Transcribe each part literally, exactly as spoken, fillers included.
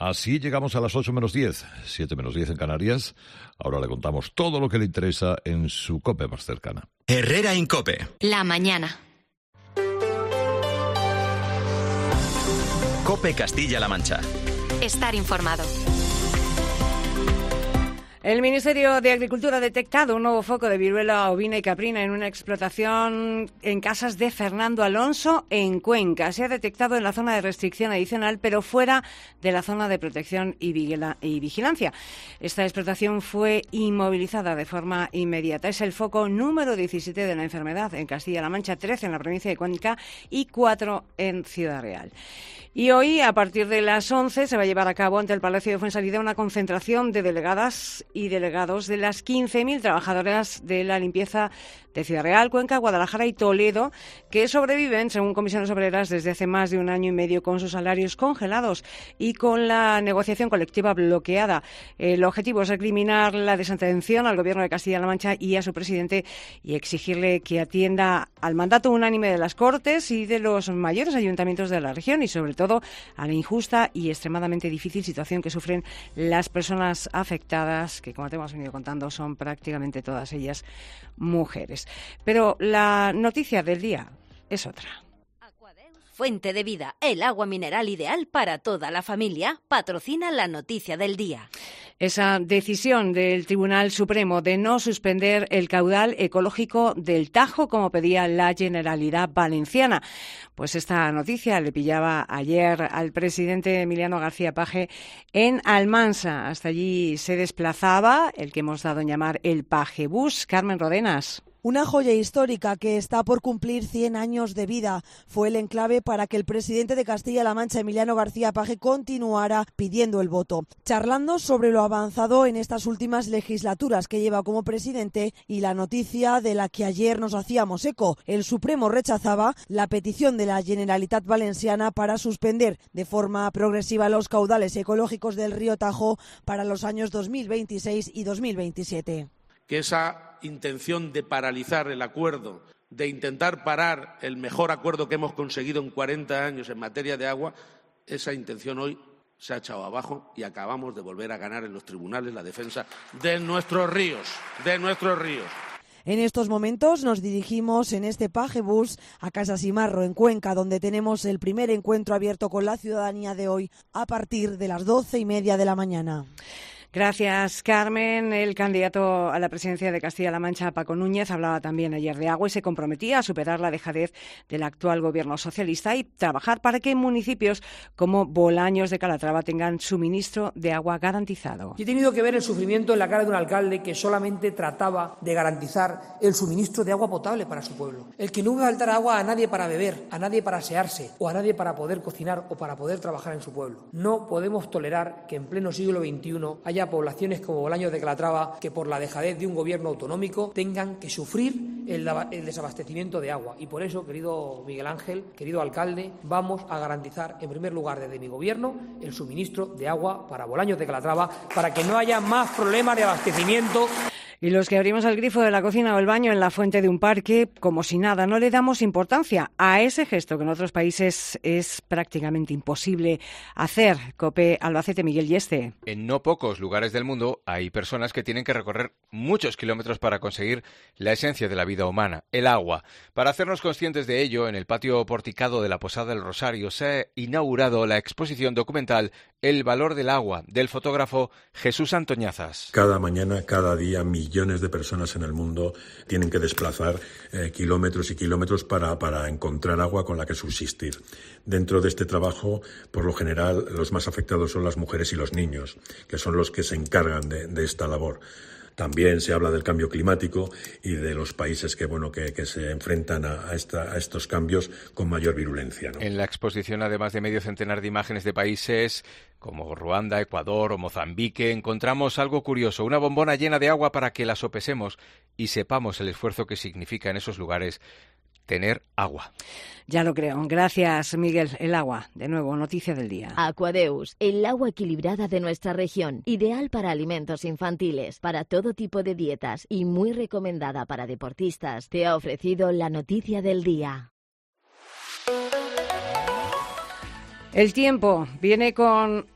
Así llegamos a las ocho menos diez, siete menos diez en Canarias. Ahora le contamos todo lo que le interesa en su COPE más cercana. Herrera Incope. La mañana. COPE Castilla-La Mancha. Estar informado. El Ministerio de Agricultura ha detectado un nuevo foco de viruela ovina y caprina en una explotación en casas de Fernando Alonso, en Cuenca. Se ha detectado en la zona de restricción adicional, pero fuera de la zona de protección y vigilancia. Esta explotación fue inmovilizada de forma inmediata. Es el foco número diecisiete de la enfermedad en Castilla-La Mancha, trece en la provincia de Cuenca y cuatro en Ciudad Real. Y hoy, a partir de las once, se va a llevar a cabo ante el Palacio de Fuensalida una concentración de delegadas y delegados de las quince mil trabajadoras de la limpieza de Ciudad Real, Cuenca, Guadalajara y Toledo, que sobreviven, según comisiones obreras, desde hace más de un año y medio con sus salarios congelados y con la negociación colectiva bloqueada. El objetivo es recriminar la desatención al Gobierno de Castilla-La Mancha y a su presidente y exigirle que atienda al mandato unánime de las Cortes y de los mayores ayuntamientos de la región y, sobre todo, a la injusta y extremadamente difícil situación que sufren las personas afectadas, que, como te hemos venido contando, son prácticamente todas ellas mujeres. Pero la noticia del día es otra. Fuente de Vida, el agua mineral ideal para toda la familia, patrocina la noticia del día. Esa decisión del Tribunal Supremo de no suspender el caudal ecológico del Tajo, como pedía la Generalidad Valenciana. Pues esta noticia le pillaba ayer al presidente Emiliano García Paje en Almansa. Hasta allí se desplazaba el que hemos dado en llamar el Pagebús. Carmen Rodenas. Una joya histórica que está por cumplir cien años de vida. Fue el enclave para que el presidente de Castilla-La Mancha, Emiliano García Paje, continuara pidiendo el voto. Charlando sobre lo avanzado en estas últimas legislaturas que lleva como presidente y la noticia de la que ayer nos hacíamos eco. El Supremo rechazaba la petición de la Generalitat Valenciana para suspender de forma progresiva los caudales ecológicos del río Tajo para los años dos mil veintiséis y dos mil veintisiete. Que esa intención de paralizar el acuerdo, de intentar parar el mejor acuerdo que hemos conseguido en cuarenta años en materia de agua, esa intención hoy se ha echado abajo y acabamos de volver a ganar en los tribunales la defensa de nuestros ríos, de nuestros ríos. En estos momentos nos dirigimos en este Pagebús a Casasimarro, en Cuenca, donde tenemos el primer encuentro abierto con la ciudadanía de hoy a partir de las doce y media de la mañana. Gracias, Carmen. El candidato a la presidencia de Castilla-La Mancha, Paco Núñez, hablaba también ayer de agua y se comprometía a superar la dejadez del actual gobierno socialista y trabajar para que municipios como Bolaños de Calatrava tengan suministro de agua garantizado. Yo he tenido que ver el sufrimiento en la cara de un alcalde que solamente trataba de garantizar el suministro de agua potable para su pueblo. El que no iba a faltar agua a nadie para beber, a nadie para asearse o a nadie para poder cocinar o para poder trabajar en su pueblo. No podemos tolerar que en pleno siglo veintiuno haya poblaciones como Bolaños de Calatrava que por la dejadez de un gobierno autonómico tengan que sufrir el, el desabastecimiento de agua. Y por eso, querido Miguel Ángel, querido alcalde, vamos a garantizar en primer lugar desde mi gobierno el suministro de agua para Bolaños de Calatrava para que no haya más problemas de abastecimiento. Y los que abrimos el grifo de la cocina o el baño en la fuente de un parque, como si nada, no le damos importancia a ese gesto que en otros países es prácticamente imposible hacer. COPE Albacete, Miguel Yeste. En no pocos lugares del mundo hay personas que tienen que recorrer muchos kilómetros para conseguir la esencia de la vida humana, el agua. Para hacernos conscientes de ello, en el patio porticado de la Posada del Rosario se ha inaugurado la exposición documental El valor del agua, del fotógrafo Jesús Antoñazas. Cada mañana, cada día, millones de personas en el mundo tienen que desplazar eh, kilómetros y kilómetros para, para encontrar agua con la que subsistir. Dentro de este trabajo, por lo general, los más afectados son las mujeres y los niños, que son los que se encargan de, de esta labor. También se habla del cambio climático y de los países que bueno que, que se enfrentan a, a, esta, a estos cambios con mayor virulencia, ¿no? En la exposición, además de medio centenar de imágenes de países como Ruanda, Ecuador o Mozambique, encontramos algo curioso, una bombona llena de agua para que la sopesemos y sepamos el esfuerzo que significa en esos lugares tener agua. Ya lo creo. Gracias, Miguel. El agua, de nuevo, noticia del día. Aquadeus, el agua equilibrada de nuestra región, ideal para alimentos infantiles, para todo tipo de dietas y muy recomendada para deportistas, te ha ofrecido la noticia del día. El tiempo viene con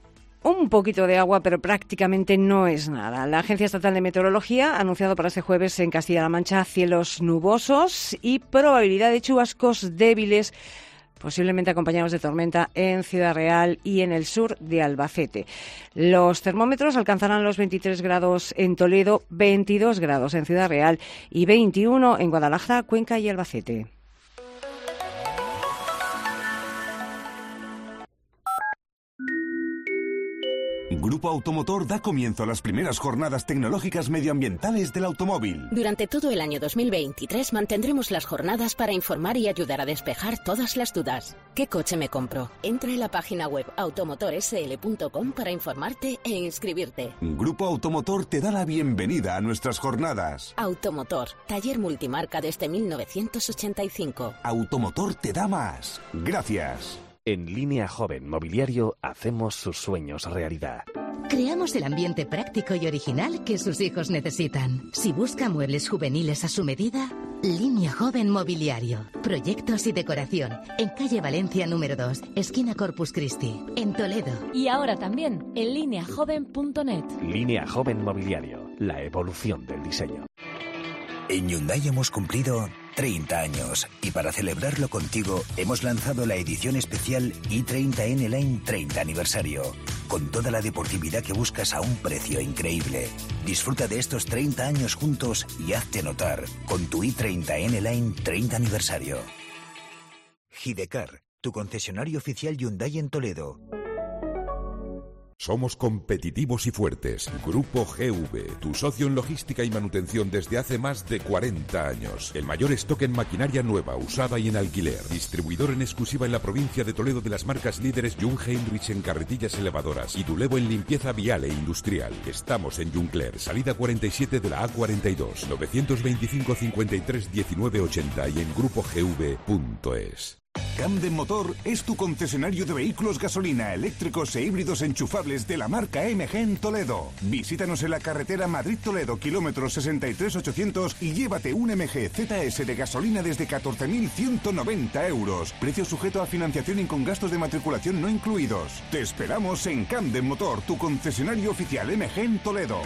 un poquito de agua, pero prácticamente no es nada. La Agencia Estatal de Meteorología ha anunciado para este jueves en Castilla-La Mancha cielos nubosos y probabilidad de chubascos débiles, posiblemente acompañados de tormenta en Ciudad Real y en el sur de Albacete. Los termómetros alcanzarán los veintitrés grados en Toledo, veintidós grados en Ciudad Real y veintiuno en Guadalajara, Cuenca y Albacete. Grupo Automotor da comienzo a las primeras jornadas tecnológicas medioambientales del automóvil. Durante todo el año dos mil veintitrés mantendremos las jornadas para informar y ayudar a despejar todas las dudas. ¿Qué coche me compro? Entra en la página web automotor s l punto com para informarte e inscribirte. Grupo Automotor te da la bienvenida a nuestras jornadas. Automotor, taller multimarca desde mil novecientos ochenta y cinco. Automotor te da más. Gracias. En Línea Joven Mobiliario hacemos sus sueños realidad. Creamos el ambiente práctico y original que sus hijos necesitan. Si busca muebles juveniles a su medida, Línea Joven Mobiliario. Proyectos y decoración. En calle Valencia número dos, esquina Corpus Christi, en Toledo. Y ahora también en línea joven punto net. Línea Joven Mobiliario. La evolución del diseño. En Hyundai hemos cumplido treinta años y para celebrarlo contigo hemos lanzado la edición especial i treinta N Line treinta aniversario, con toda la deportividad que buscas a un precio increíble. Disfruta de estos treinta años juntos y hazte notar con tu i treinta N Line treinta aniversario. Gidecar, tu concesionario oficial Hyundai en Toledo. Somos competitivos y fuertes. Grupo G V, tu socio en logística y manutención desde hace más de cuarenta años. El mayor stock en maquinaria nueva, usada y en alquiler. Distribuidor en exclusiva en la provincia de Toledo de las marcas líderes Jung Heinrich en carretillas elevadoras y Dulevo en limpieza vial e industrial. Estamos en Juncler, salida cuarenta y siete de la A cuarenta y dos, novecientos veinticinco cincuenta y tres diecinueve ochenta y en grupo g v punto es. Camden Motor es tu concesionario de vehículos gasolina, eléctricos e híbridos enchufables de la marca M G en Toledo. Visítanos en la carretera Madrid-Toledo, kilómetro sesenta y tres ochocientos y llévate un M G Z S de gasolina desde catorce mil ciento noventa euros. Precio sujeto a financiación y con gastos de matriculación no incluidos. Te esperamos en Camden Motor, tu concesionario oficial M G en Toledo.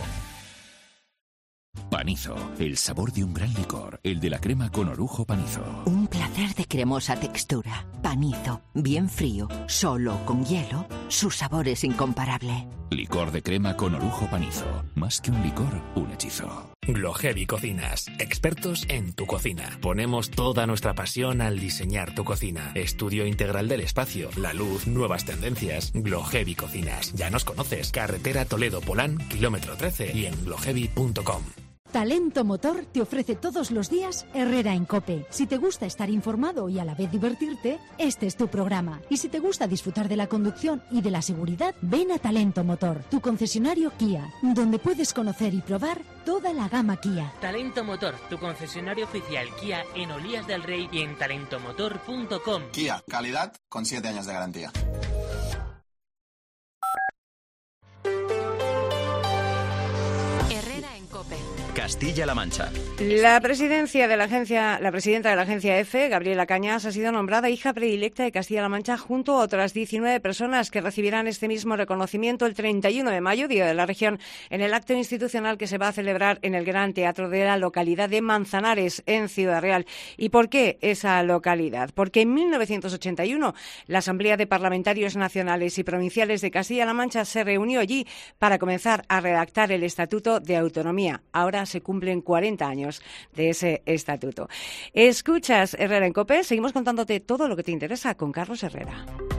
Panizo, el sabor de un gran licor, el de la crema con orujo Panizo. Un placer de cremosa textura. Panizo, bien frío, solo con hielo, su sabor es incomparable. Licor de crema con orujo Panizo. Más que un licor, un hechizo. Glohevi Cocinas, expertos en tu cocina. Ponemos toda nuestra pasión al diseñar tu cocina. Estudio integral del espacio, la luz, nuevas tendencias. Glohevi Cocinas. Ya nos conoces. Carretera Toledo Polán, kilómetro trece y en glohevi punto com. Talento Motor te ofrece todos los días Herrera en COPE. Si te gusta estar informado y a la vez divertirte, este es tu programa. Y si te gusta disfrutar de la conducción y de la seguridad, ven a Talento Motor, tu concesionario Kia, donde puedes conocer y probar toda la gama Kia. Talento Motor, tu concesionario oficial Kia en Olías del Rey y en talento motor punto com. Kia, calidad con siete años de garantía. Castilla-La Mancha. La presidencia de la agencia, la presidenta de la agencia EFE, Gabriela Cañas, ha sido nombrada hija predilecta de Castilla-La Mancha junto a otras diecinueve personas que recibirán este mismo reconocimiento el treinta y uno de mayo, Día de la Región, en el acto institucional que se va a celebrar en el Gran Teatro de la localidad de Manzanares, en Ciudad Real. ¿Y por qué esa localidad? Porque en mil novecientos ochenta y uno la Asamblea de Parlamentarios Nacionales y Provinciales de Castilla-La Mancha se reunió allí para comenzar a redactar el Estatuto de Autonomía. Ahora se cumplen cuarenta años de ese estatuto. Escuchas Herrera en COPE, seguimos contándote todo lo que te interesa con Carlos Herrera.